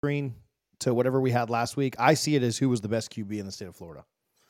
screen to whatever we had last week. I see it as who was the best QB in the state of Florida.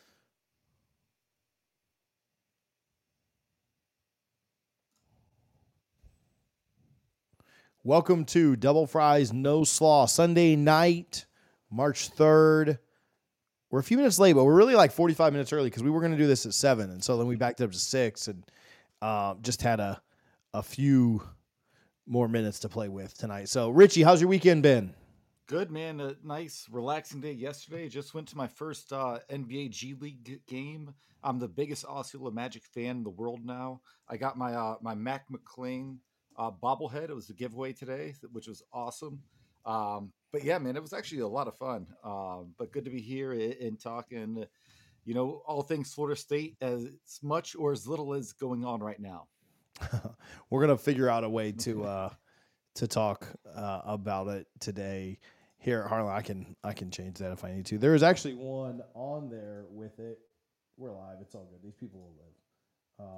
Welcome to Double Fries No Slaw, Sunday night, March 3rd. We're a few minutes late, but we're really like 45 minutes early because we were going to do this at 7, and so then we backed it up to 6 and just had a few more minutes to play with tonight. So, Richie, how's your weekend been? Good, man. A nice, relaxing day yesterday. Just went to my first NBA G League game. I'm the biggest Osceola Magic fan in the world now. I got my my Mac McClain bobblehead. It was a giveaway today, which was awesome. But yeah, man, it was actually a lot of fun. But good to be here and talking, all things Florida State, as much or as little as going on right now. We're gonna figure out a way to talk about it today here at Harlan. I can change that if I need to. There is actually one on there with it. We're live. It's all good. These people will live.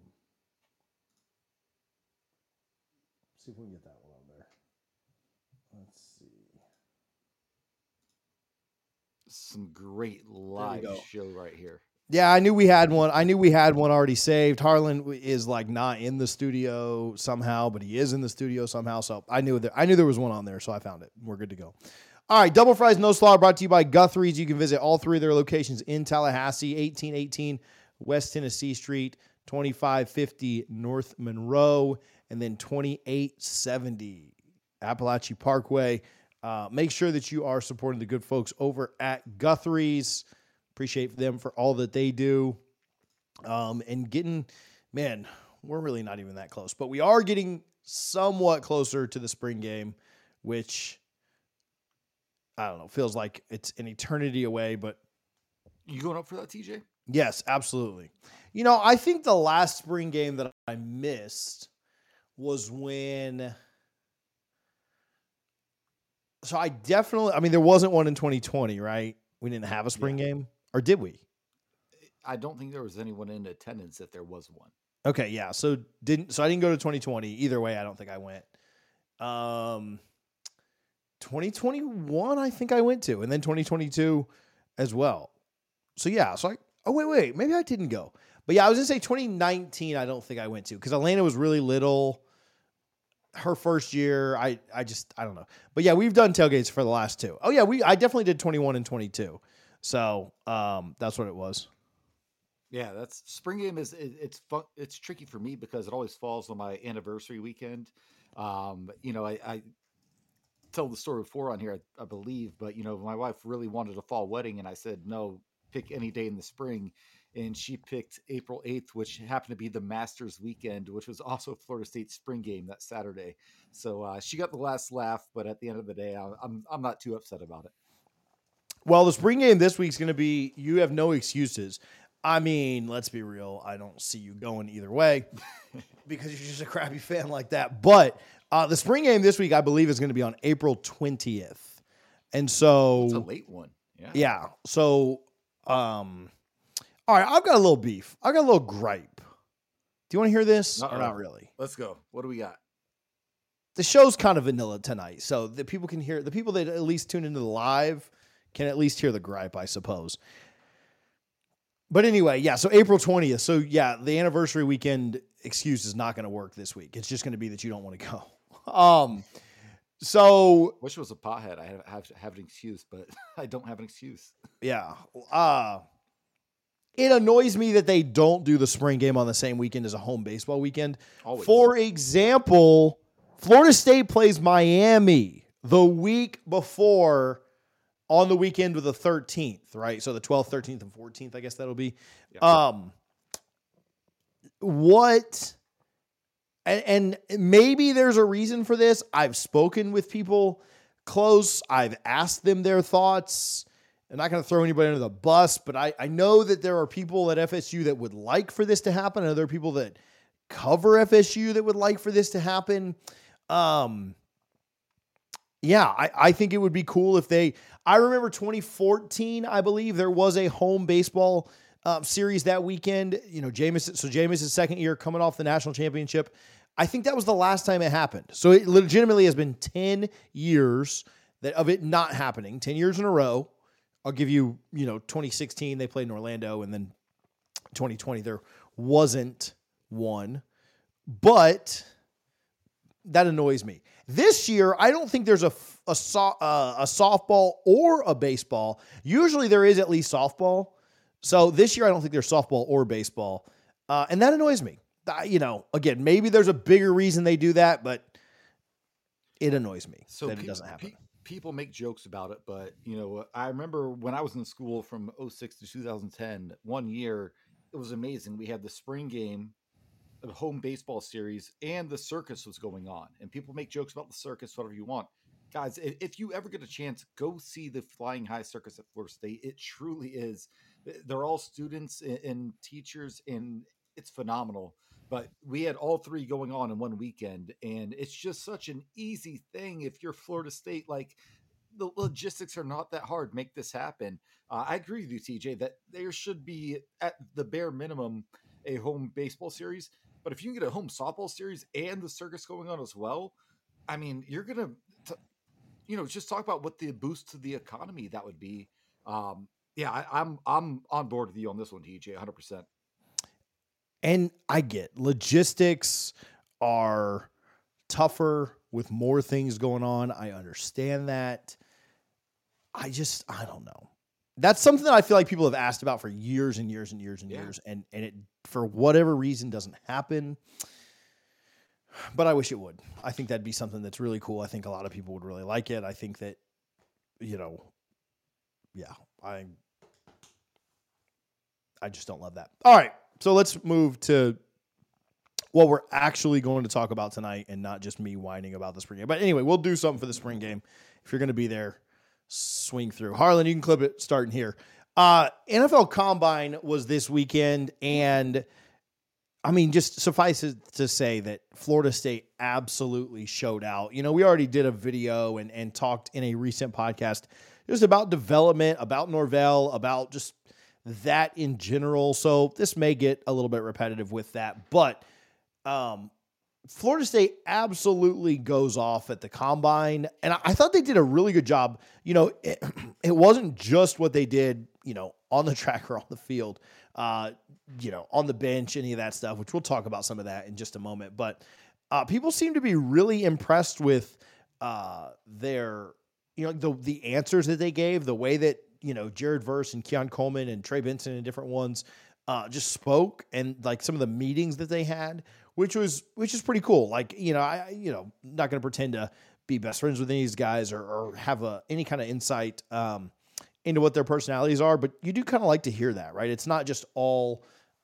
See if we can get that one on there. Let's see. Some great live show right here. Yeah, I knew we had one. I knew we had one already saved. Harlan is like not in the studio somehow, but he is in the studio somehow. So I knew there was one on there, so I found it. We're good to go. All right, Double Fries No Slaw brought to you by Guthrie's. You can visit all three of their locations in Tallahassee, 1818 West Tennessee Street, 2550 North Monroe, and then 2870 Appalachia Parkway. Make sure that you are supporting the good folks over at Guthrie's. Appreciate them for all that they do. And getting, man, we're really not even that close, but we are getting somewhat closer to the spring game, which, I don't know, feels like it's an eternity away, but. You going up for that, TJ? Yes, absolutely. I think the last spring game that I missed was when. So there wasn't one in 2020, right? We didn't have a spring game. Or did we? I don't think there was anyone in attendance if there was one. Okay, yeah. So I didn't go to 2020. Either way, I don't think I went. 2021, I think I went to, and then 2022 as well. So yeah, wait, maybe I didn't go. But yeah, I was gonna say 2019. I don't think I went to because Elena was really little. Her first year, I don't know. But yeah, we've done tailgates for the last two. Oh yeah, I definitely did 21 and 22. So that's what it was. Yeah, that's spring game it's fun. It's tricky for me because it always falls on my anniversary weekend. I tell the story before on here, I believe, but my wife really wanted a fall wedding, and I said no, pick any day in the spring. And she picked April 8th, which happened to be the Masters weekend, which was also Florida State spring game that Saturday. So she got the last laugh, but at the end of the day, I'm not too upset about it. Well, the spring game this week is going to be, you have no excuses. I mean, let's be real. I don't see you going either way because you're just a crappy fan like that. But the spring game this week, I believe, is going to be on April 20th. And so. It's a late one. Yeah. So, all right, I've got a little beef. I've got a little gripe. Do you want to hear this or not really? Let's go. What do we got? The show's kind of vanilla tonight, so the people can hear, the people that at least tune into the live can at least hear the gripe, I suppose. But anyway, yeah, so April 20th. So yeah, the anniversary weekend excuse is not going to work this week. It's just going to be that you don't want to go. So wish it was a pothead. I have an excuse, but I don't have an excuse. Yeah. It annoys me that they don't do the spring game on the same weekend as a home baseball weekend. Always. For example, Florida State plays Miami the week before on the weekend of the 13th, right? So the 12th, 13th, and 14th, I guess that'll be. Yep. And maybe there's a reason for this. I've spoken with people close. I've asked them their thoughts. I'm not going to throw anybody under the bus, but I know that there are people at FSU that would like for this to happen, and other people that cover FSU that would like for this to happen. Yeah, I think it would be cool if I remember 2014, I believe there was a home baseball series that weekend. Jameis's second year coming off the national championship. I think that was the last time it happened. So it legitimately has been 10 years that of it not happening 10 years in a row. I'll give you, 2016 they played in Orlando, and then 2020 there wasn't one, but that annoys me. This year, I don't think there's a softball or a baseball. Usually there is at least softball. So this year, I don't think there's softball or baseball. And that annoys me. Again, maybe there's a bigger reason they do that, but it annoys me that it doesn't happen. People make jokes about it, but I remember when I was in school from 06 to 2010, one year, it was amazing. We had the spring game, the home baseball series, and the circus was going on. And people make jokes about the circus, whatever you want. Guys, if you ever get a chance, go see the Flying High Circus at Florida State. It truly is. They're all students and teachers, and it's phenomenal. But we had all three going on in one weekend, and it's just such an easy thing. If you're Florida State, like, the logistics are not that hard. Make this happen. I agree with you, TJ, that there should be, at the bare minimum, a home baseball series. But if you can get a home softball series and the circus going on as well, I mean, you're going to, just talk about what the boost to the economy that would be. I'm on board with you on this one, TJ, 100%. And I get logistics are tougher with more things going on. I understand that. I don't know. That's something that I feel like people have asked about for years and years and years and years. And it, for whatever reason, doesn't happen. But I wish it would. I think that'd be something that's really cool. I think a lot of people would really like it. I think that, I just don't love that. All right. So let's move to what we're actually going to talk about tonight, and not just me whining about the spring game. But anyway, we'll do something for the spring game. If you're going to be there, swing through. Harlan, you can clip it starting here. NFL Combine was this weekend, and I mean, just suffice it to say that Florida State absolutely showed out. We already did a video and talked in a recent podcast just about development, about Norvell, about just that in general. So this may get a little bit repetitive with that, but Florida State absolutely goes off at the Combine, and I thought they did a really good job. It wasn't just what they did, on the track or on the field, on the bench, any of that stuff, which we'll talk about some of that in just a moment. But people seem to be really impressed with their, the answers that they gave, the way that, Jared Verse and Keon Coleman and Trey Benson and different ones just spoke, and like some of the meetings that they had, which is pretty cool. Like, not going to pretend to be best friends with any of these guys or have any kind of insight into what their personalities are, but you do kind of like to hear that, right? It's not just all,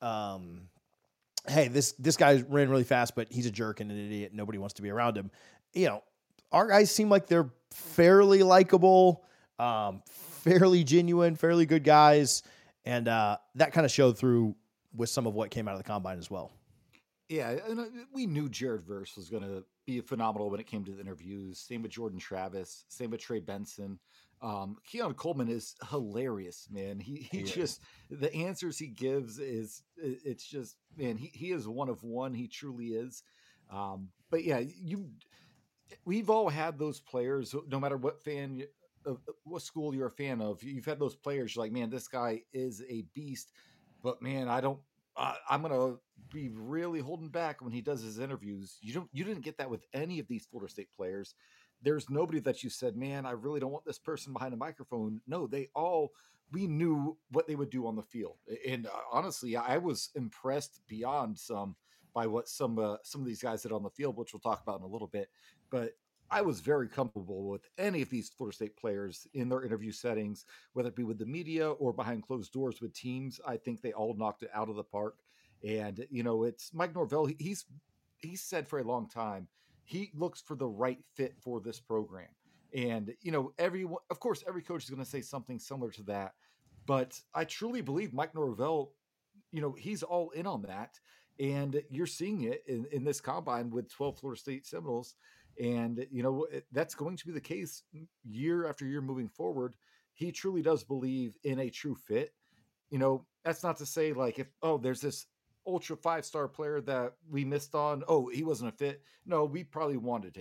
hey, this guy ran really fast, but he's a jerk and an idiot. Nobody wants to be around him. Our guys seem like they're fairly likable, fairly genuine, fairly good guys. And that kind of showed through with some of what came out of the Combine as well. Yeah, and we knew Jared Verse was going to be phenomenal when it came to the interviews. Same with Jordan Travis. Same with Trey Benson. Keon Coleman is hilarious, man. He just, the answers he gives it's just, man, he is one of one. He truly is. But yeah, we've all had those players, no matter what what school you're a fan of. You've had those players. You're like, man, this guy is a beast. But man, I'm gonna be really holding back when he does his interviews. You didn't get that with any of these Florida State players. There's nobody that you said, man, I really don't want this person behind a microphone. No, we knew what they would do on the field. And honestly, I was impressed beyond some by what some of these guys did on the field, which we'll talk about in a little bit. But I was very comfortable with any of these Florida State players in their interview settings, whether it be with the media or behind closed doors with teams. I think they all knocked it out of the park. And, it's Mike Norvell. He's said for a long time, he looks for the right fit for this program. And, everyone, of course, every coach is going to say something similar to that. But I truly believe Mike Norvell, he's all in on that. And you're seeing it in this Combine with 12 Florida State Seminoles. And, that's going to be the case year after year moving forward. He truly does believe in a true fit. That's not to say like there's this ultra 5-star player that we missed on. Oh, he wasn't a fit. No, we probably wanted him.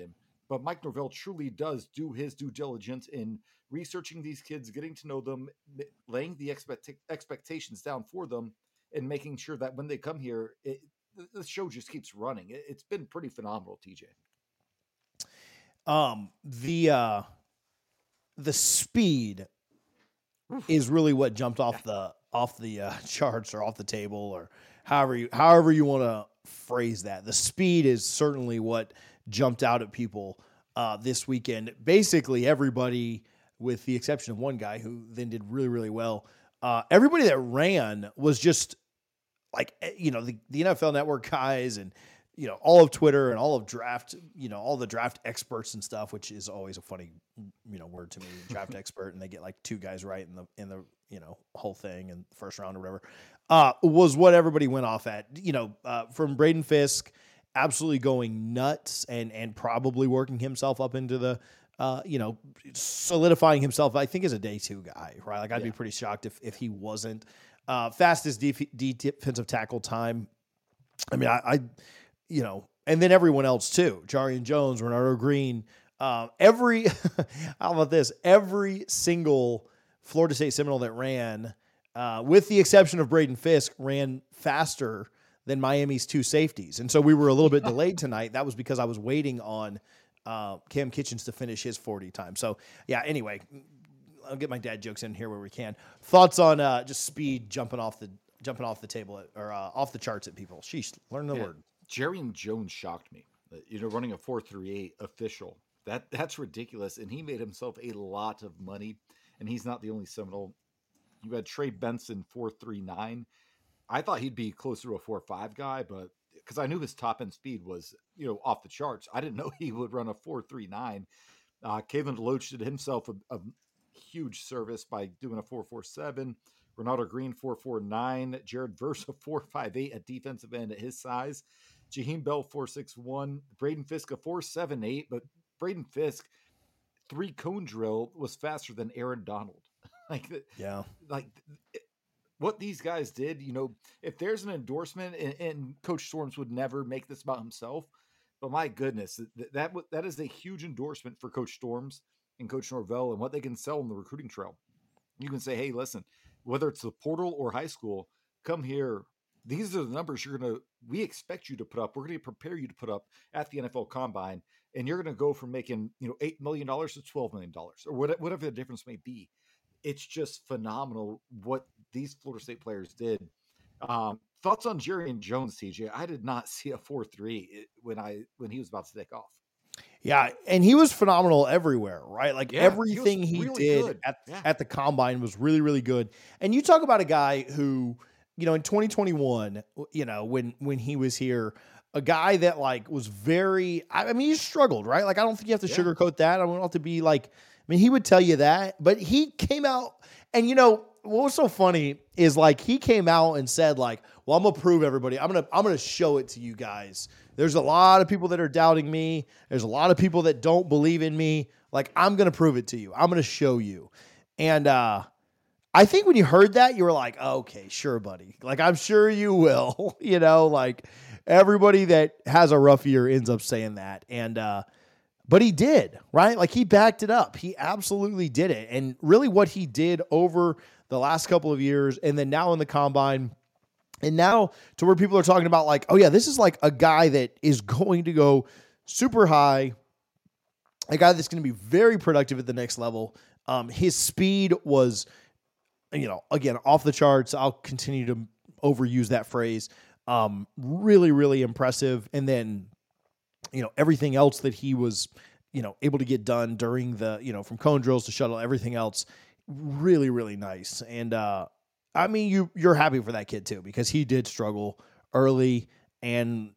but Mike Norvell truly does do his due diligence in researching these kids, getting to know them, laying the expectations down for them, and making sure that when they come here, the show just keeps running. It's been pretty phenomenal, TJ. The speed is really what jumped off the charts or off the table, or however you want to phrase that. The speed is certainly what jumped out at people this weekend. Basically, everybody, with the exception of one guy who then did really, really well, everybody that ran was just like, the NFL Network guys and, all of Twitter and all of draft, all the draft experts and stuff, which is always a funny, word to me, draft expert, and they get like two guys right in the whole thing in the first round or whatever, was what everybody went off at, from Braden Fisk, absolutely going nuts and probably working himself up into the, solidifying himself, I think, as a day two guy, right? Like I'd be pretty shocked if he wasn't. Fastest defensive tackle time. I mean, I and then everyone else too. Jarian Jones, Renardo Green, how about this? Every single Florida State Seminole that ran, with the exception of Braden Fisk, ran faster than Miami's two safeties. And so we were a little bit delayed tonight. That was because I was waiting on Cam Kitchens to finish his 40 time. So yeah, anyway, I'll get my dad jokes in here where we can. Thoughts on just speed jumping off the table or off the charts at people. Sheesh, learn the word. Jarian Jones shocked me. Running a 4.38 official. That's ridiculous. And he made himself a lot of money. And he's not the only Seminole. You had Trey Benson 4.39. I thought he'd be closer to a 4.5 guy, but because I knew his top end speed was, off the charts. I didn't know he would run a 4.39. Kalen DeLoach did himself a huge service by doing a 4.47. Renardo Green 4.49. Jared Versa 4.58 at defensive end at his size. Jaheim Bell 4.61. Braden Fisk a 4.78, but Braden Fisk 3 cone drill was faster than Aaron Donald. What these guys did, if there's an endorsement, and Coach Storms would never make this about himself, but my goodness, that is a huge endorsement for Coach Storms and Coach Norvell and what they can sell in the recruiting trail. You can say, hey, listen, whether it's the portal or high school, come here. These are the numbers we expect you to put up. We're going to prepare you to put up at the NFL Combine, and you're going to go from making, $8 million to $12 million or whatever the difference may be. It's just phenomenal what these Florida State players did. Thoughts on Jarian Jones, TJ? I did not see a 4.3 when he was about to take off. Yeah, and he was phenomenal everywhere, right? Like everything he really did at the Combine was really, really good. And you talk about a guy who, in 2021, when he was here, a guy that was very, he struggled, right? Like, I don't think you have to sugarcoat that. I don't have to be he would tell you that, but he came out and, what was so funny is he came out and said well, I'm going to prove everybody. I'm going to show it to you guys. There's a lot of people that are doubting me. There's a lot of people that don't believe in me. I'm going to prove it to you. I'm going to show you. And, I think when you heard that, you were like, okay, sure, buddy. I'm sure you will, everybody that has a rough year ends up saying that. And, but he did, right? He backed it up. He absolutely did it. And really what he did over the last couple of years, and then now in the Combine, and now to where people are talking about oh yeah, this is a guy that is going to go super high, a guy that's going to be very productive at the next level. His speed was, again, off the charts. I'll continue to overuse that phrase. Really, really impressive. And then, everything else that he was, able to get done during the, from cone drills to shuttle, everything else, really, really nice. And, you're happy for that kid too, because he did struggle early and,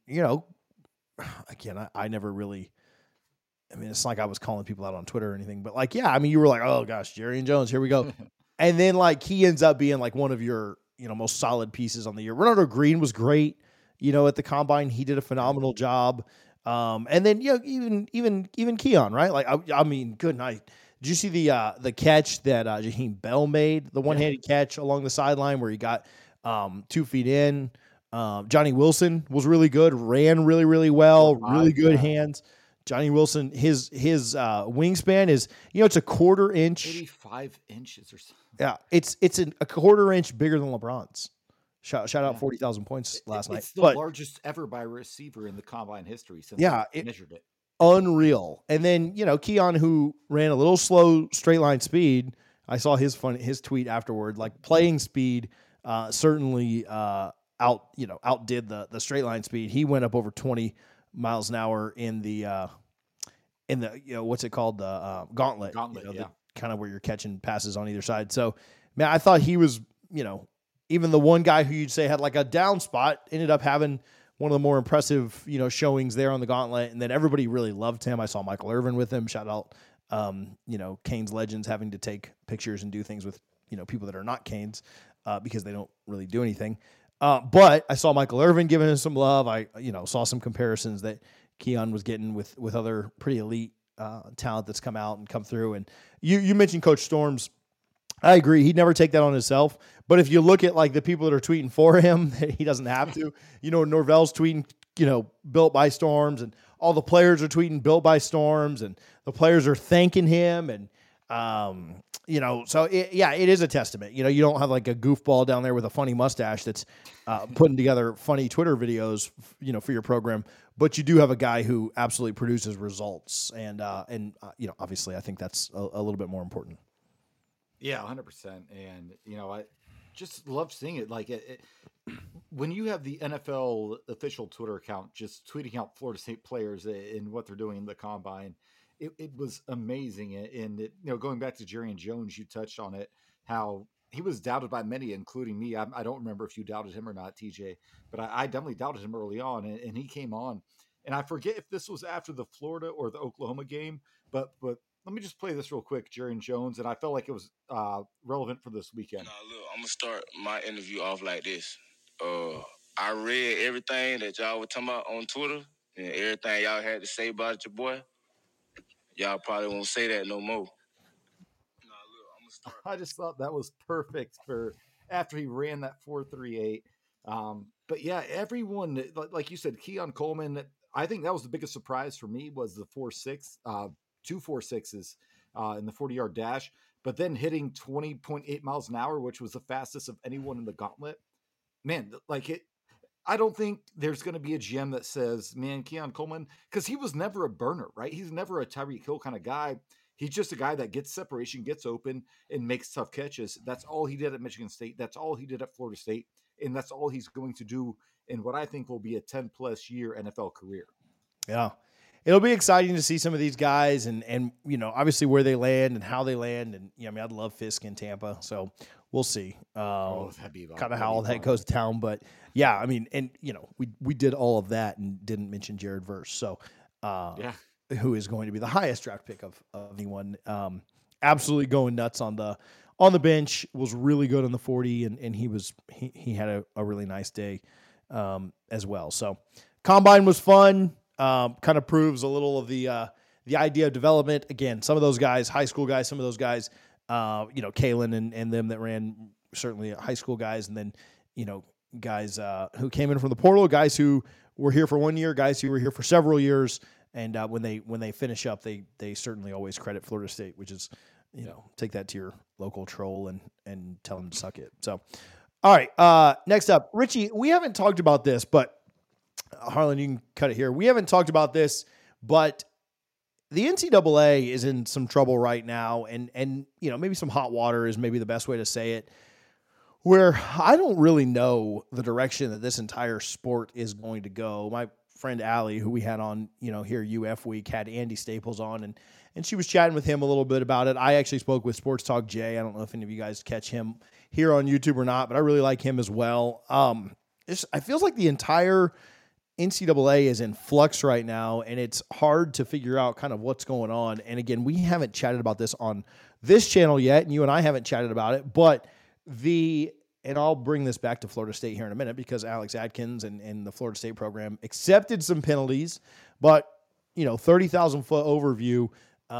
again, I never really, it's like I was calling people out on Twitter or anything, but you were oh gosh, Jarian Jones, here we go. And then he ends up being one of your, most solid pieces on the year. Renardo Green was great, at the Combine. He did a phenomenal job. And then, even Keon, right? Good night. Did you see the catch that Jaheim Bell made, the one-handed catch along the sideline where he got 2 feet in? Johnny Wilson was really good, ran really, really well, really good hands. Johnny Wilson, his wingspan is, it's a quarter inch. 85 inches or something. Yeah, it's a quarter inch bigger than LeBron's. Shout out 40,000 points last night. It's the largest ever by a receiver in the combine history since they measured it. Unreal. And then, Keon, who ran a little slow straight line speed, I saw his tweet afterward, like playing speed certainly outdid the straight line speed. He went up over 20 miles an hour in the what's it called? The gauntlet. Kind of where you're catching passes on either side. So, man, I thought he was, even the one guy who you'd say had like a down spot ended up having one of the more impressive, showings there on the gauntlet. And then everybody really loved him. I saw Michael Irvin with him. Shout out, Canes legends having to take pictures and do things with, people that are not Canes because they don't really do anything. But I saw Michael Irvin giving him some love. I, saw some comparisons that Keon was getting with other pretty elite talent that's come out and come through. And you mentioned Coach Storms. I agree. He'd never take that on himself. But if you look at like the people that are tweeting for him, he doesn't have to. Norvell's tweeting, built by Storms, and all the players are tweeting built by Storms, and the players are thanking him. And, so it is a testament. You don't have like a goofball down there with a funny mustache that's putting together funny Twitter videos, for your program. But you do have a guy who absolutely produces results. And obviously I think that's a little bit more important. Yeah, 100%. And, I just love seeing it. Like when you have the NFL official Twitter account just tweeting out Florida State players and what they're doing in the combine, it was amazing. And, going back to Jerian Jones, you touched on it, how he was doubted by many, including me. I don't remember if you doubted him or not, TJ, but I definitely doubted him early on. And he came on. And I forget if this was after the Florida or the Oklahoma game, but let me just play this real quick, Jerian Jones, and I felt like it was relevant for this weekend. Look, I'm going to start my interview off like this. I read everything that y'all were talking about on Twitter and everything y'all had to say about your boy. Y'all probably won't say that no more. I just thought that was perfect for after he ran that 4.38. But yeah, everyone, like you said, Keon Coleman, I think that was the biggest surprise for me was the 4.6, 2 4.6s in the 40-yard dash, but then hitting 20.8 miles an hour, which was the fastest of anyone in the gauntlet. Man, like it, I don't think there's going to be a GM that says, man, Keon Coleman, because he was never a burner, right? He's never a Tyreek Hill kind of guy. He's just a guy that gets separation, gets open, and makes tough catches. That's all he did at Michigan State. That's all he did at Florida State. And that's all he's going to do in what I think will be a 10-plus year NFL career. Yeah. It'll be exciting to see some of these guys and obviously where they land and how they land. And, I'd love Fisk in Tampa. So we'll see kind of how all that goes to town. But, yeah, we did all of that and didn't mention Jared Verse. So, who is going to be the highest draft pick of anyone. Absolutely going nuts on the bench, was really good on the 40, and he had a really nice day as well. So combine was fun. Kind of proves a little of the idea of development. Again, some of those guys, high school guys, some of those guys, Kalen and them that ran certainly high school guys, and then, guys who came in from the portal, guys who were here for 1 year, guys who were here for several years. And when they finish up, they certainly always credit Florida State, which is, take that to your local troll and tell them to suck it. So, all right, next up, Richie, we haven't talked about this, but Harlan, you can cut it here. We haven't talked about this, but the NCAA is in some trouble right now, and maybe some hot water is maybe the best way to say it, where I don't really know the direction that this entire sport is going to go. My friend Allie, who we had on, here UF Week, had Andy Staples on, and she was chatting with him a little bit about it. I actually spoke with Sports Talk Jay. I don't know if any of you guys catch him here on YouTube or not, but I really like him as well. I feels like the entire NCAA is in flux right now, and it's hard to figure out kind of what's going on. And again, we haven't chatted about this on this channel yet, and you and I haven't chatted about it, but and I'll bring this back to Florida State here in a minute because Alex Atkins and the Florida State program accepted some penalties, but 30,000 foot overview.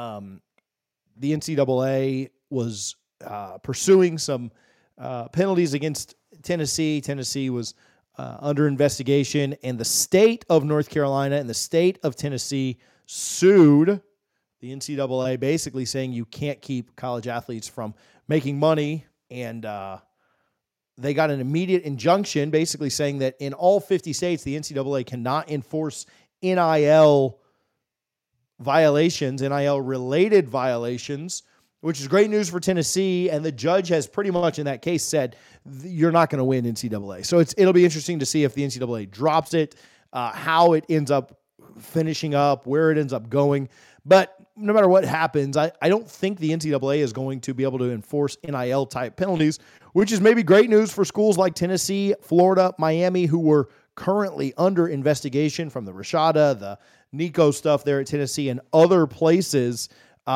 The NCAA was pursuing some penalties against Tennessee. Tennessee was under investigation, and the state of North Carolina and the state of Tennessee sued the NCAA, basically saying you can't keep college athletes from making money. And they got an immediate injunction basically saying that in all 50 states, the NCAA cannot enforce NIL violations, NIL-related violations, which is great news for Tennessee. And the judge has pretty much in that case said, you're not going to win NCAA. So it'll be interesting to see if the NCAA drops it, how it ends up finishing up, where it ends up going. But no matter what happens, I don't think the NCAA is going to be able to enforce NIL-type penalties, which is maybe great news for schools like Tennessee, Florida, Miami, who were currently under investigation from the Rashada, the Nico stuff there at Tennessee, and other places.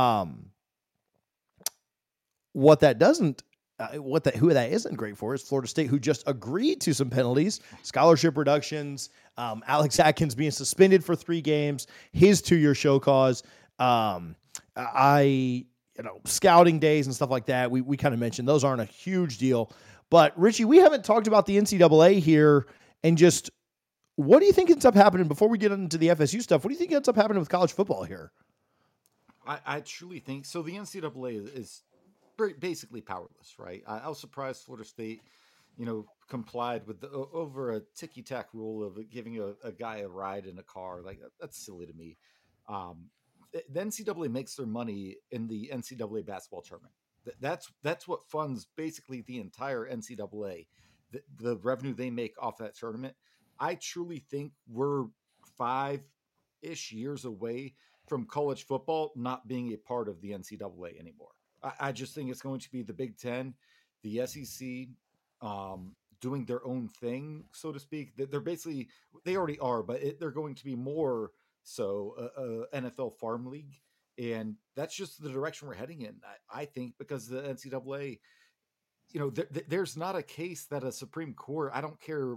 Who that isn't great for is Florida State, who just agreed to some penalties, scholarship reductions, Alex Atkins being suspended for 3 games, his 2-year show cause, scouting days and stuff like that. We kind of mentioned those aren't a huge deal, but Richie, we haven't talked about the NCAA here, and just what do you think ends up happening before we get into the FSU stuff? What do you think ends up happening with college football here? I truly think so. The NCAA is basically powerless, right? I was surprised Florida State, complied with over a ticky-tack rule of giving a guy a ride in a car. Like, that's silly to me. The NCAA makes their money in the NCAA basketball tournament. That's what funds basically the entire NCAA, the revenue they make off that tournament. I truly think we're 5-ish years away from college football not being a part of the NCAA anymore. I just think it's going to be the Big Ten, the SEC, doing their own thing, so to speak. They already are, but they're going to be more so NFL farm league. And that's just the direction we're heading in, I think, because the NCAA, there's not a case that a Supreme Court, I don't care,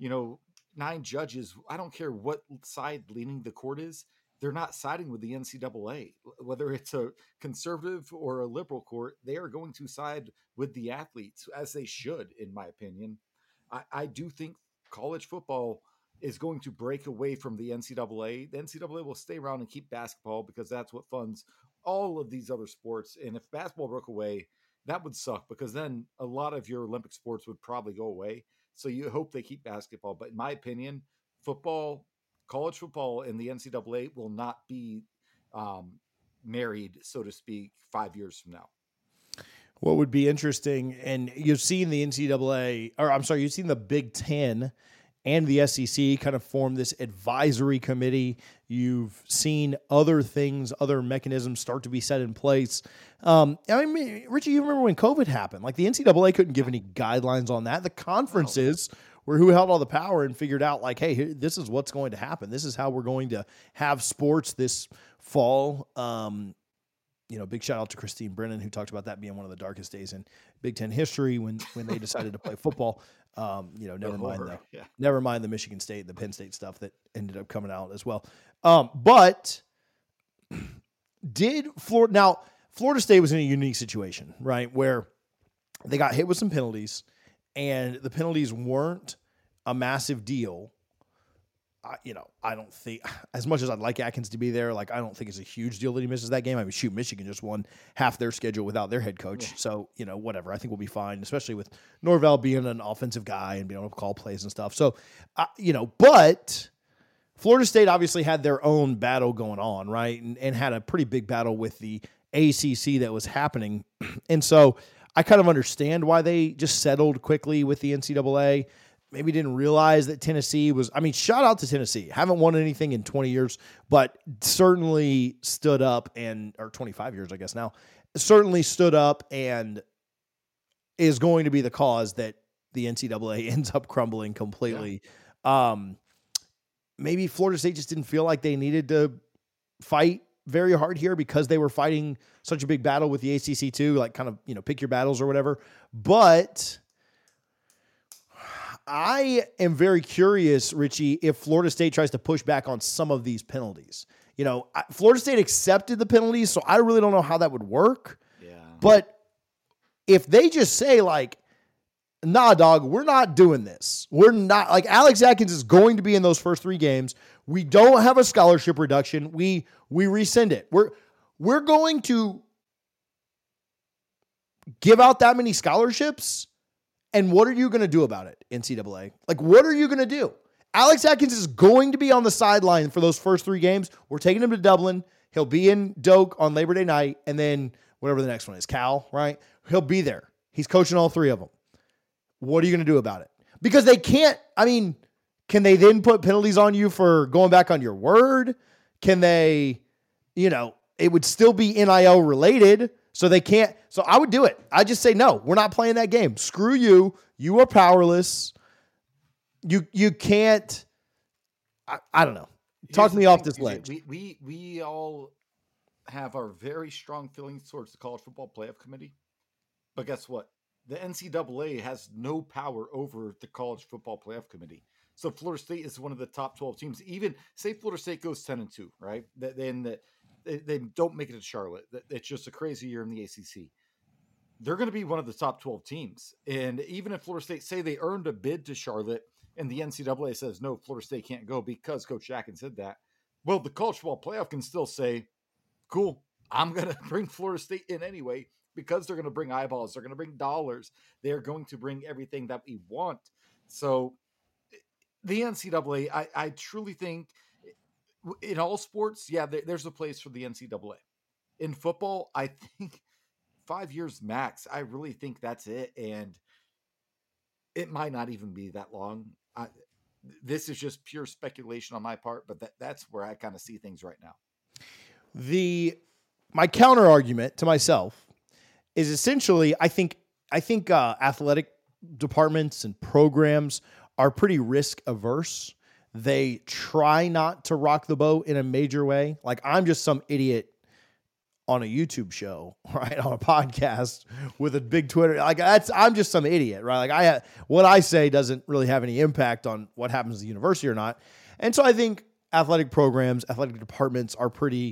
9 judges, I don't care what side leaning the court is, they're not siding with the NCAA. Whether it's a conservative or a liberal court, they are going to side with the athletes, as they should, in my opinion. I do think college football is going to break away from the NCAA. The NCAA will stay around and keep basketball because that's what funds all of these other sports. And if basketball broke away, that would suck, because then a lot of your Olympic sports would probably go away. So you hope they keep basketball. But in my opinion, college football and the NCAA will not be married, so to speak, 5 years from now. What would be interesting, and you've seen the you've seen the Big Ten and the SEC kind of form this advisory committee. You've seen other things, other mechanisms start to be set in place. Richie, you remember when COVID happened? Like, the NCAA couldn't give any guidelines on that. The conferences were who held all the power and figured out, like, hey, this is what's going to happen. This is how we're going to have sports this fall. Big shout out to Christine Brennan, who talked about that being one of the darkest days in Big Ten history when they decided to play football. Never mind the Michigan State, the Penn State stuff that ended up coming out as well. But Florida State was in a unique situation, right, where they got hit with some penalties, and the penalties weren't a massive deal. I don't think, as much as I'd like Atkins to be there, like, I don't think it's a huge deal that he misses that game. I mean, shoot, Michigan just won half their schedule without their head coach. Yeah. So, whatever. I think we'll be fine, especially with Norvell being an offensive guy and being able to call plays and stuff. So, but Florida State obviously had their own battle going on, right? And had a pretty big battle with the ACC that was happening. And so I kind of understand why they just settled quickly with the NCAA. Maybe didn't realize that Tennessee was, shout out to Tennessee. Haven't won anything in 20 years, but certainly stood up or 25 years, I guess now, certainly stood up and is going to be the cause that the NCAA ends up crumbling completely. Yeah. Maybe Florida State just didn't feel like they needed to fight very hard here because they were fighting such a big battle with the ACC too, like kind of, pick your battles or whatever. But I am very curious, Richie, if Florida State tries to push back on some of these penalties. Florida State accepted the penalties, so I really don't know how that would work. Yeah. But if they just say, like, nah, dog, we're not doing this. We're not, like, Alex Atkins is going to be in those first 3 games. We don't have a scholarship reduction. We rescind it. We're going to give out that many scholarships. And what are you going to do about it, NCAA? Like, what are you going to do? Alex Atkins is going to be on the sideline for those first 3 games. We're taking him to Dublin. He'll be in Doak on Labor Day night, and then whatever the next one is, Cal, right? He'll be there. He's coaching all 3 of them. What are you going to do about it? Because they can't, I mean, can they then put penalties on you for going back on your word? Can they, it would still be NIL related, so they can't. So I would do it. I just say, no, we're not playing that game. Screw you. You are powerless. You can't, I don't know. Talk me off this ledge. We all have our very strong feelings towards the College Football Playoff Committee. But guess what? The NCAA has no power over the College Football Playoff Committee. So Florida State is one of the top 12 teams. Even say Florida State goes 10-2, right? Then they don't make it to Charlotte. It's just a crazy year in the ACC. They're going to be one of the top 12 teams. And even if Florida State, say they earned a bid to Charlotte and the NCAA says, no, Florida State can't go because Coach Atkins said that. Well, the College Football Playoff can still say, cool, I'm going to bring Florida State in anyway because they're going to bring eyeballs. They're going to bring dollars. They're going to bring everything that we want. So the NCAA, I truly think in all sports, yeah, there's a place for the NCAA. In football, I think 5 years max. I really think that's it. And it might not even be that long. This is just pure speculation on my part, but that's where I kind of see things right now. My counter argument to myself is essentially, I think athletic departments and programs are pretty risk averse. They try not to rock the boat in a major way. Like, I'm just some idiot on a YouTube show, right? On a podcast with a big Twitter. Like, I'm just some idiot, right? Like, what I say doesn't really have any impact on what happens at the university or not. And so I think athletic programs, athletic departments are pretty,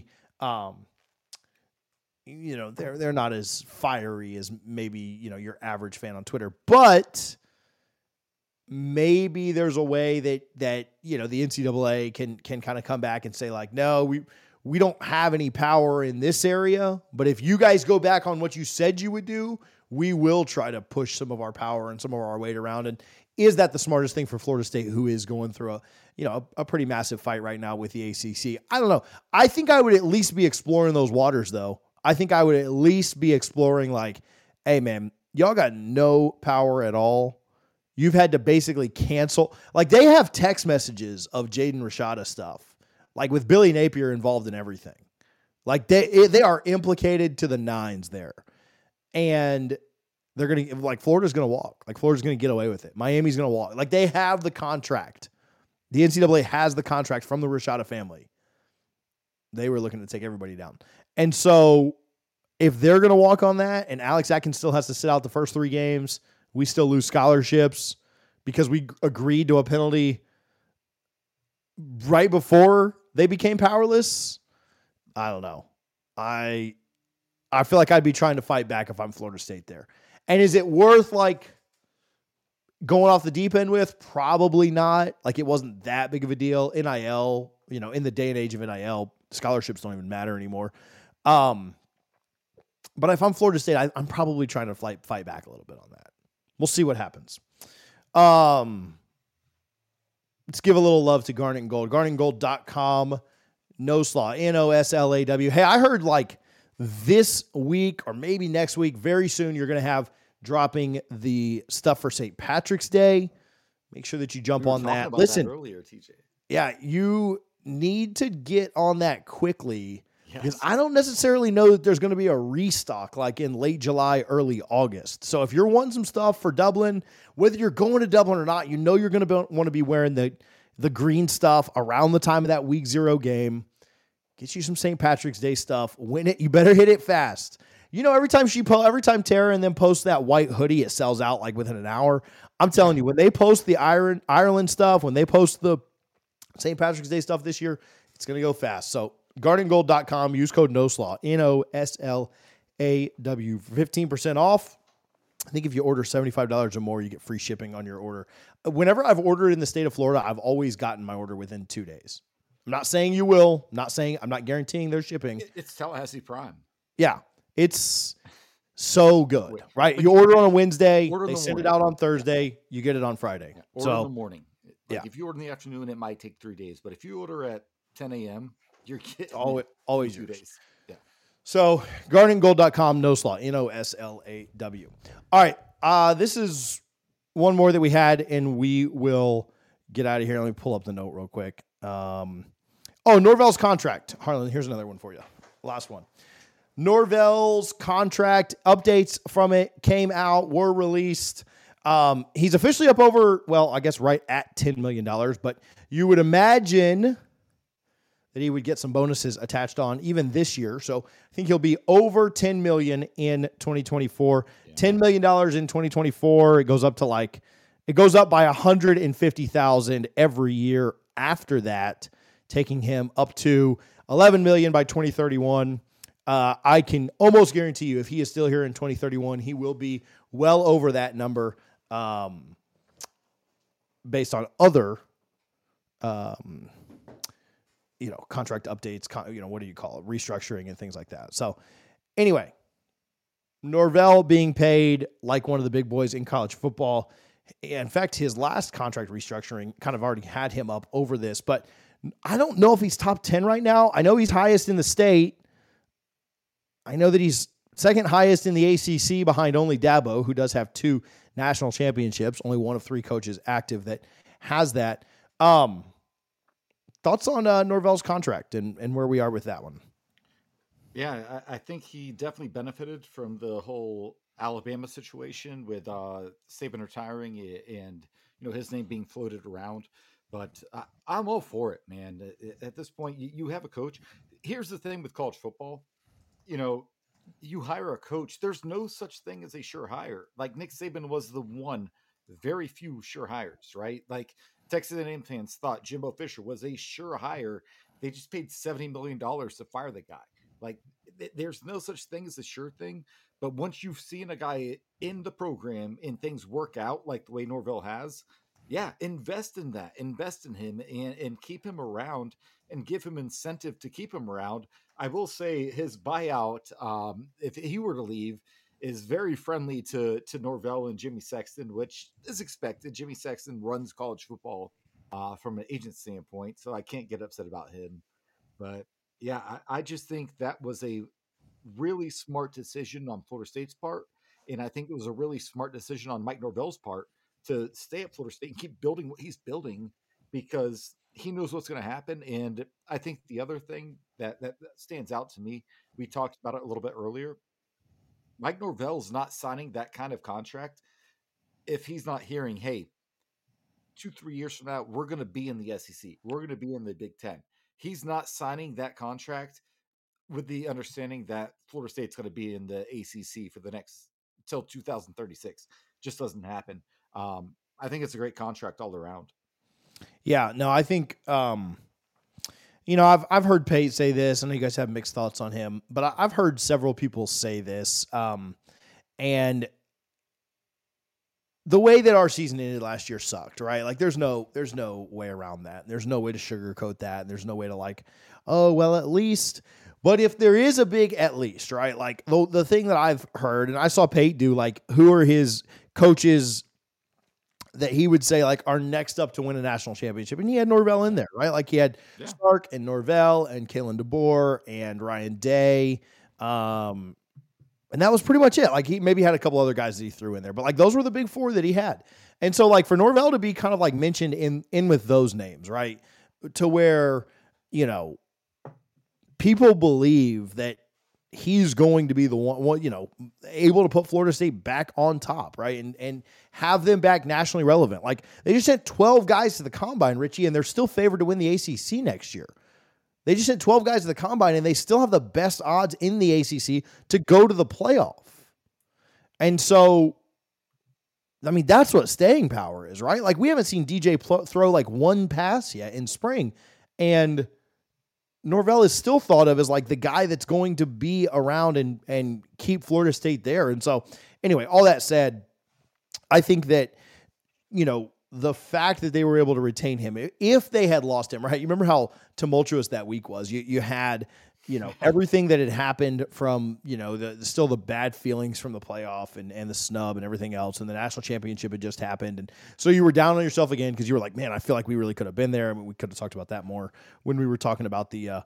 they're not as fiery as maybe, your average fan on Twitter, but maybe there's a way that the NCAA can kind of come back and say, like, no, we don't have any power in this area, but if you guys go back on what you said you would do, we will try to push some of our power and some of our weight around. And is that the smartest thing for Florida State, who is going through a pretty massive fight right now with the ACC? I don't know. I think I would at least be exploring those waters, though. I think I would at least be exploring, like, hey, man, y'all got no power at all. You've had to basically cancel. Like, they have text messages of Jaden Rashada stuff, like with Billy Napier involved in everything. Like, they are implicated to the nines there. And they're going to, like, Florida's going to walk. Like, Florida's going to get away with it. Miami's going to walk. Like, they have the contract. The NCAA has the contract from the Rashada family. They were looking to take everybody down. And so if they're going to walk on that and Alex Atkins still has to sit out the first 3 games, we still lose scholarships because we agreed to a penalty right before they became powerless. I don't know. I feel like I'd be trying to fight back if I'm Florida State there. And is it worth, like, going off the deep end with? Probably not. Like, it wasn't that big of a deal. NIL, in the day and age of NIL, scholarships don't even matter anymore. But if I'm Florida State, I'm probably trying to fight back a little bit on that. We'll see what happens. Let's give a little love to Garnet and Gold. GarnetandGold.com. Noslaw. NOSLAW. Hey, I heard, like, this week or maybe next week, very soon, you're going to have dropping the stuff for St. Patrick's Day. Make sure that you jump on that. Listen, that earlier, TJ. Yeah, you need to get on that quickly. Yes. Because I don't necessarily know that there's going to be a restock like in late July, early August. So if you're wanting some stuff for Dublin, whether you're going to Dublin or not, you're going to want to be wearing the green stuff around the time of that week 0 game. Get you some St. Patrick's Day stuff. Win it. You better hit it fast. Every time Tara and them post that white hoodie, it sells out like within an hour. I'm telling you, when they post the Ireland stuff, when they post the St. Patrick's Day stuff this year, it's going to go fast. So GarnetandGold.com, use code NOSLAW, NOSLAW, for 15% off. I think if you order $75 or more, you get free shipping on your order. Whenever I've ordered in the state of Florida, I've always gotten my order within 2 days. I'm not saying you will. I'm not guaranteeing their shipping. It's Tallahassee Prime. Yeah, it's so good, right? You order on a Wednesday, they send it out on Thursday, you get it on Friday. Yeah. Order in the morning. Yeah. If you order in the afternoon, it might take 3 days. But if you order at 10 a.m., you're getting always 2 yours. days. Yeah. So gardengold.com, NOSLAW, NOSLAW. All right. This is one more that we had, and we will get out of here. Let me pull up the note real quick. Norvell's contract. Harlan, here's another one for you. Last one. Norvell's contract updates from it came out, were released. He's officially up over, I guess right at $10 million, but you would imagine that he would get some bonuses attached on even this year. So I think he'll be over $10 million in 2024, $10 million in 2024. It goes up by $150,000 every year after that, taking him up to $11 million by 2031. I can almost guarantee you if he is still here in 2031, he will be well over that number based on other, contract updates, what do you call it? Restructuring and things like that. So anyway, Norvell being paid like one of the big boys in college football. In fact, his last contract restructuring kind of already had him up over this, but I don't know if he's top 10 right now. I know he's highest in the state. I know that he's second highest in the ACC behind only Dabo, who does have 2 national championships, only one of 3 coaches active that has that. Thoughts on Norvell's contract and where we are with that one? Yeah, I think he definitely benefited from the whole Alabama situation with Saban retiring and his name being floated around. But I'm all for it, man. At this point, you have a coach. Here's the thing with college football. You hire a coach, there's no such thing as a sure hire. Like Nick Saban was the one, very few sure hires, right? Like Texas A&M fans thought Jimbo Fisher was a sure hire. They just paid $70 million to fire the guy. Like there's no such thing as a sure thing. But once you've seen a guy in the program and things work out like the way Norvell has, invest in that, invest in him and keep him around and give him incentive to keep him around. I will say his buyout, if he were to leave, is very friendly to Norvell and Jimmy Sexton, which is expected. Jimmy Sexton runs college football from an agent standpoint, so I can't get upset about him. But I just think that was a really smart decision on Florida State's part, and I think it was a really smart decision on Mike Norvell's part to stay at Florida State and keep building what he's building because he knows what's going to happen. And I think the other thing that stands out to me, we talked about it a little bit earlier. Mike Norvell's not signing that kind of contract if he's not hearing, hey, 2-3 years from now, we're going to be in the SEC. We're going to be in the Big Ten. He's not signing that contract with the understanding that Florida State's going to be in the ACC for the next till 2036. Just doesn't happen. I think it's a great contract all around. Yeah, no, I think, I've heard Pate say this. I know you guys have mixed thoughts on him, but I've heard several people say this. And the way that our season ended last year sucked, right? Like there's no way around that. There's no way to sugarcoat that. And there's no way to at least, but if there is a big, at least, right? Like the thing that I've heard, and I saw Pate do who are his coaches that he would say are next up to win a national championship. And he had Norvell in there, right? Like he had Stark and Norvell and Kalen DeBoer and Ryan Day. And that was pretty much it. Like he maybe had a couple other guys that he threw in there, but those were the big 4 that he had. And so for Norvell to be kind of mentioned in with those names, right? To where, people believe that he's going to be the one, able to put Florida State back on top, right? And have them back nationally relevant. They just sent 12 guys to the combine, Richie, and they're still favored to win the ACC next year. They just sent 12 guys to the combine, and they still have the best odds in the ACC to go to the playoff. And so, that's what staying power is, right? We haven't seen DJ throw one pass yet in spring. And Norvell is still thought of as like the guy that's going to be around and keep Florida State there. And so anyway, all that said, I think that, the fact that they were able to retain him, if they had lost him, right? You remember how tumultuous that week was. You had, everything that had happened from, still the bad feelings from the playoff and the snub and everything else. And the national championship had just happened. And so you were down on yourself again because you were like, man, I feel like we really could have been there. I mean, we could have talked about that more when we were talking about the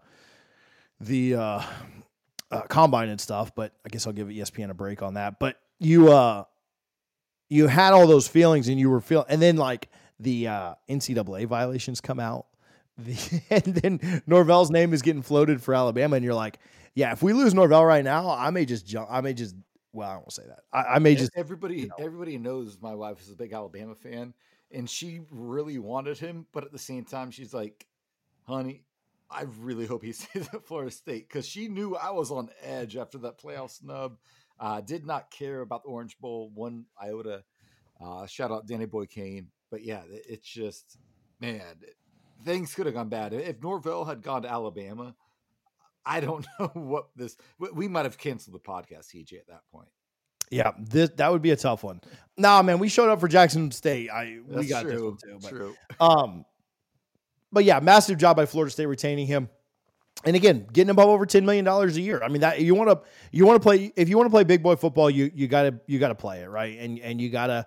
combine and stuff, but I guess I'll give ESPN a break on that. But you had all those feelings and you were feeling, and then like the NCAA violations come out, and then Norvell's name is getting floated for Alabama, and you're like, yeah, if we lose Norvell right now, well, I won't say that. I may just everybody knows my wife is a big Alabama fan, and she really wanted him, but at the same time, she's like, honey, I really hope he stays at Florida State, because she knew I was on edge after that playoff snub. Did not care about the Orange Bowl one iota. Shout out Danny Boy Kane. But yeah, it's just, man, things could have gone bad. If Norvell had gone to Alabama, I don't know we might have canceled the podcast, TJ, at that point. Yeah, that would be a tough one. Nah, man, we showed up for Jackson State. We got true, this one too. But, true. But yeah, massive job by Florida State retaining him. And again, getting above over $10 million a year. I mean, that you want to play, if you want to play big boy football, you gotta play it, right? And you gotta,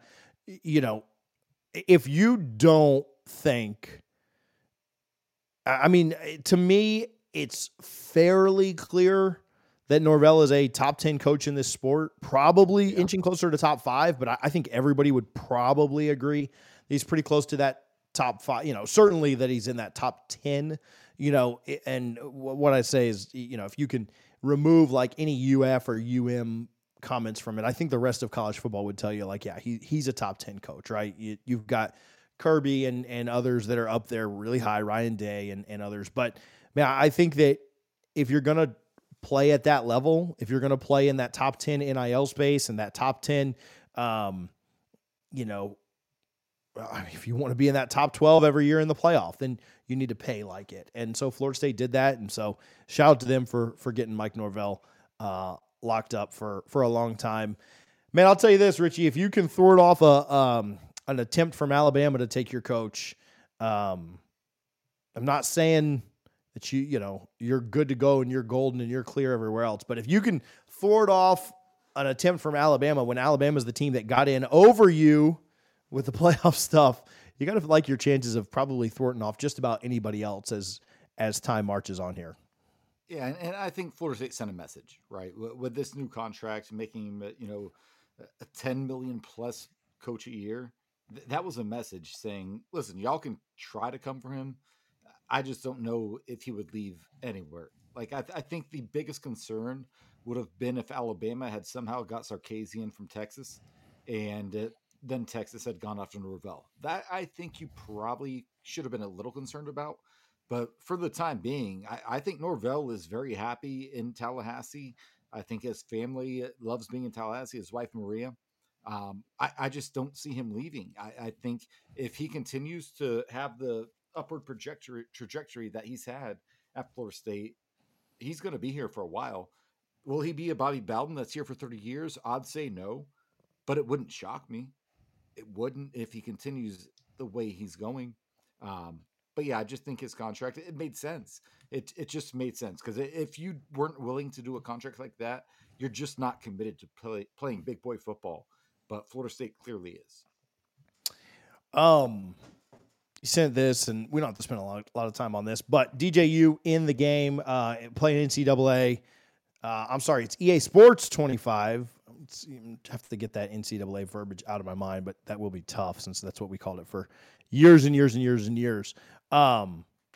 if you don't think, I mean, to me, it's fairly clear that Norvell is a top 10 coach in this sport, probably inching closer to top 5, but I think everybody would probably agree he's pretty close to that top 5, certainly that he's in that top 10. And what I say is, if you can remove like any UF or comments from it, I think the rest of college football would tell you like, yeah, he's a top 10 coach, right? You've got Kirby and others that are up there really high, Ryan Day and others. But man, I think that if you're going to play at that level, if you're going to play in that top 10 NIL space and that top 10, if you want to be in that top 12 every year in the playoff, then you need to pay like it. And so Florida State did that. And so shout out to them for getting Mike Norvell locked up for a long time. Man, I'll tell you this, Richie, if you can thwart off an attempt from Alabama to take your coach, I'm not saying that you're good to go and you're golden and you're clear everywhere else. But if you can thwart off an attempt from Alabama when Alabama's the team that got in over you with the playoff stuff, you got to like your chances of probably thwarting off just about anybody else as time marches on here. Yeah, and I think Florida State sent a message, right? With this new contract, making him, a $10 million plus coach a year. That was a message saying, listen, y'all can try to come for him. I just don't know if he would leave anywhere. Like, I think the biggest concern would have been if Alabama had somehow got Sarkisian from Texas and then Texas had gone after Norvell. That I think you probably should have been a little concerned about. But for the time being, I think Norvell is very happy in Tallahassee. I think his family loves being in Tallahassee, his wife, Maria. I just don't see him leaving. I think if he continues to have the upward trajectory that he's had at Florida State, he's going to be here for a while. Will he be a Bobby Bowden that's here for 30 years? I'd say no, but it wouldn't shock me. It wouldn't if he continues the way he's going. But yeah, I just think his contract, it made sense. It just made sense because if you weren't willing to do a contract like that, you're just not committed to playing big boy football. But Florida State clearly is. You sent this, and we don't have to spend a lot of time on this, but DJU in the game, playing NCAA. I'm sorry, it's EA Sports 25. I have to get that NCAA verbiage out of my mind, but that will be tough since that's what we called it for years and years and years and years. Are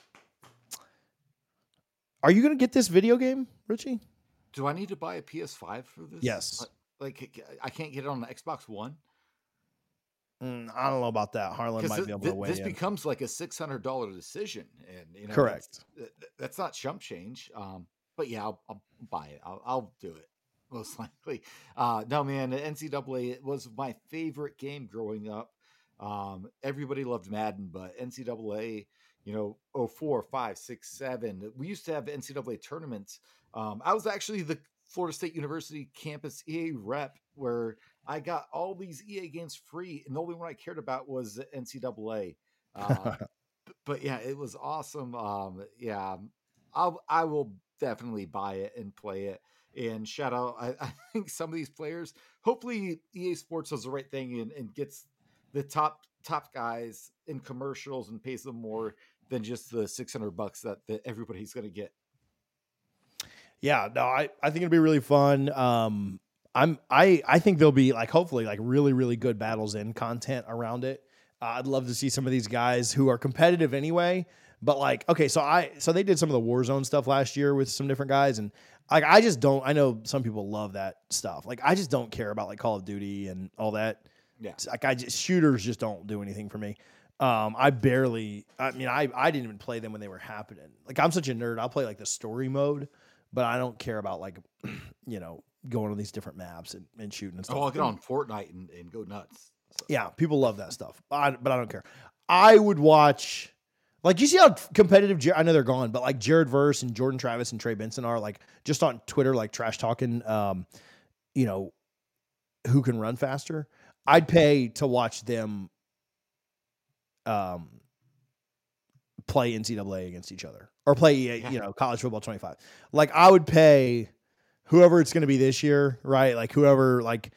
you going to get this video game, Richie? Do I need to buy a PS5 for this? Yes. Like I can't get it on the Xbox One? I don't know about that. Harlan might be able to weigh in. This becomes like a $600 decision. And correct. That's not chump change. But yeah, I'll buy it. I'll do it. Most likely. No, man, the NCAA, it was my favorite game growing up. Everybody loved Madden, but NCAA, 04, 5, 6, 7. We used to have NCAA tournaments. I was actually the Florida State University campus EA rep where I got all these EA games free, and the only one I cared about was the NCAA. But yeah, it was awesome. I will definitely buy it and play it. And shout out, I think some of these players, hopefully EA Sports does the right thing and gets the top guys in commercials and pays them more than just the $600 that everybody's going to get. Yeah, no, I think it'll be really fun. I think there'll be like hopefully like really, really good Battles End content around it. I'd love to see some of these guys who are competitive anyway. But like, okay, so they did some of the Warzone stuff last year with some different guys, and like I just don't. I know some people love that stuff. Like I just don't care about like Call of Duty and all that. Yeah, like shooters just don't do anything for me. I didn't even play them when they were happening. Like I'm such a nerd. I'll play like the story mode, but I don't care about like, going on these different maps and shooting and stuff. Oh, I'll get on Fortnite and go nuts. So. Yeah, people love that stuff, but I don't care. I would watch, like, you see how competitive, I know they're gone, but like Jared Verse and Jordan Travis and Trey Benson are like just on Twitter, like trash talking, who can run faster. I'd pay to watch them play NCAA against each other or play, college football 25. Like I would pay whoever it's going to be this year, right? Like whoever, like,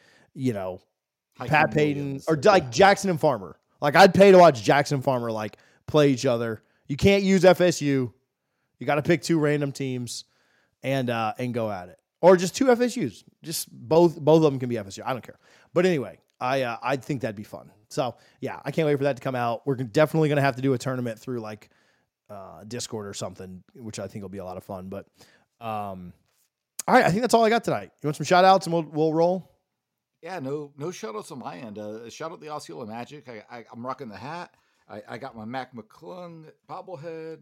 Pat Payton or like Jackson and Farmer. Like I'd pay to watch Jackson and Farmer like play each other. You can't use FSU. You got to pick two random teams and go at it, or just two FSUs. Just both of them can be FSU. I don't care. But anyway, I think that'd be fun. So yeah, I can't wait for that to come out. We're definitely going to have to do a tournament through like Discord or something, which I think will be a lot of fun. But all right, I think that's all I got tonight. You want some shout outs and we'll roll? Yeah, no shout outs on my end. Shout out the Osceola Magic. I'm rocking the hat. I got my Mac McClung bobblehead.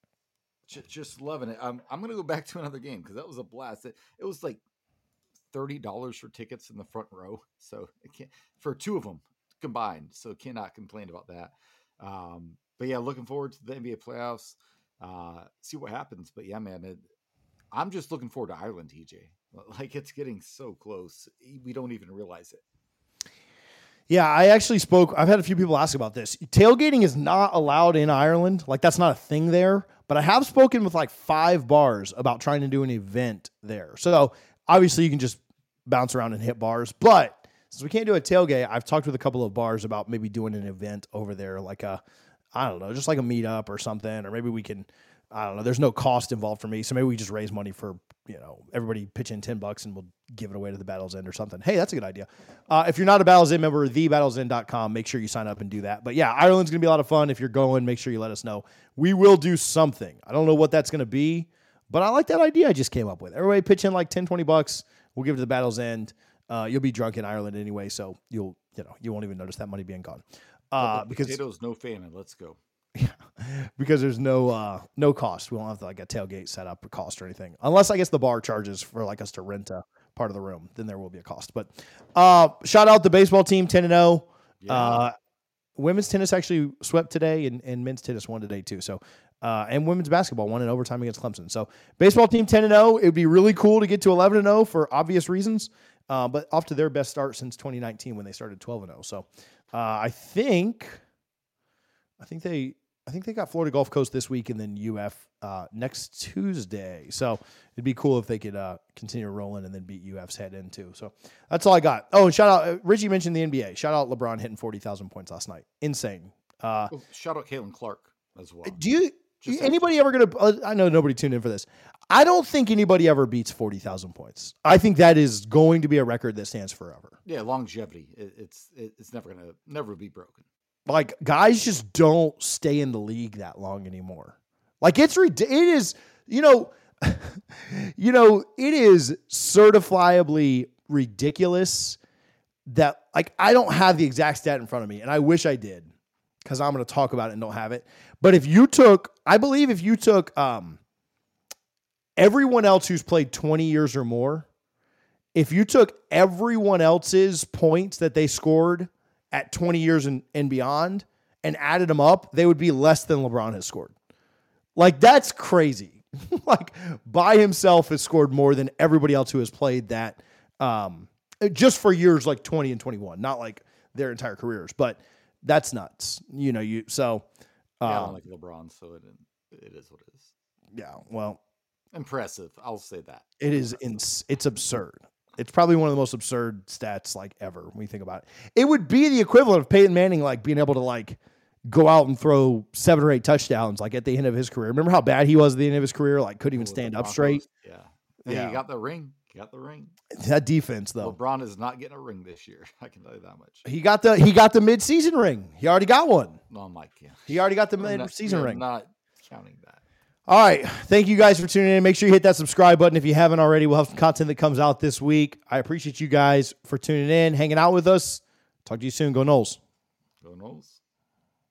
Just loving it. I'm going to go back to another game because that was a blast. It was like $30 for tickets in the front row. So for two of them combined. So cannot complain about that. But yeah, looking forward to the NBA playoffs. See what happens. But yeah, man, I'm just looking forward to Ireland, TJ. Like it's getting so close. We don't even realize it. Yeah, I actually I've had a few people ask about this. Tailgating is not allowed in Ireland. Like that's not a thing there. But I have spoken with like 5 bars about trying to do an event there. So obviously you can just bounce around and hit bars. But since we can't do a tailgate, I've talked with a couple of bars about maybe doing an event over there, like just like a meetup or something. Or maybe we can, I don't know. There's no cost involved for me. So maybe we just raise money for, everybody pitch in $10 and we'll give it away to the Battles End or something. Hey, that's a good idea. If you're not a Battles End member, thebattlesend.com, make sure you sign up and do that. But yeah, Ireland's going to be a lot of fun. If you're going, make sure you let us know. We will do something. I don't know what that's going to be, but I like that idea I just came up with. Everybody pitch in like $10-20. We'll give it to the Battles End. You'll be drunk in Ireland anyway, so you won't even notice that money being gone. Because potatoes, no famine. Let's go. Yeah, because there's no cost. We don't have to like a tailgate set up or cost or anything, unless I guess the bar charges for like us to rent a part of the room. Then there will be a cost. But shout out the baseball team 10-0. Yeah. Women's tennis actually swept today, and men's tennis won today too. So and women's basketball won in overtime against Clemson. So baseball team 10-0. It would be really cool to get to 11-0 for obvious reasons. But off to their best start since 2019 when they started 12-0. So I think they got Florida Gulf Coast this week and then UF next Tuesday. So it'd be cool if they could continue rolling and then beat UF's head in too. So that's all I got. Oh, and shout out, Richie mentioned the NBA. Shout out LeBron hitting 40,000 points last night. Insane. Shout out Caitlin Clark as well. Anybody ever going to, I know nobody tuned in for this. I don't think anybody ever beats 40,000 points. I think that is going to be a record that stands forever. Yeah, longevity. It's never be broken. Like guys just don't stay in the league that long anymore. Like it is, it is certifiably ridiculous that like I don't have the exact stat in front of me, and I wish I did because I'm going to talk about it and don't have it. But if you took everyone else who's played 20 years or more, if you took everyone else's points that they scored at 20 years and beyond and added them up, they would be less than LeBron has scored. Like, that's crazy. Like, by himself has scored more than everybody else who has played that just for years like 20 and 21, not like their entire careers, but that's nuts. You know, I don't like LeBron, so it is what it is. Yeah, well, impressive. I'll say that. It is. It's absurd. It's probably one of the most absurd stats like ever when you think about it. It would be the equivalent of Peyton Manning like being able to like go out and throw 7 or 8 touchdowns like at the end of his career. Remember how bad he was at the end of his career? Like couldn't even stand up straight. Yeah. Yeah. He got the ring. That defense though. LeBron is not getting a ring this year. I can tell you that much. He got the mid-season ring. He already got one. No, Mike. Yeah. He already got the mid-season ring. Not counting that. All right. Thank you guys for tuning in. Make sure you hit that subscribe button if you haven't already. We'll have some content that comes out this week. I appreciate you guys for tuning in, hanging out with us. Talk to you soon. Go Noles. Go Noles.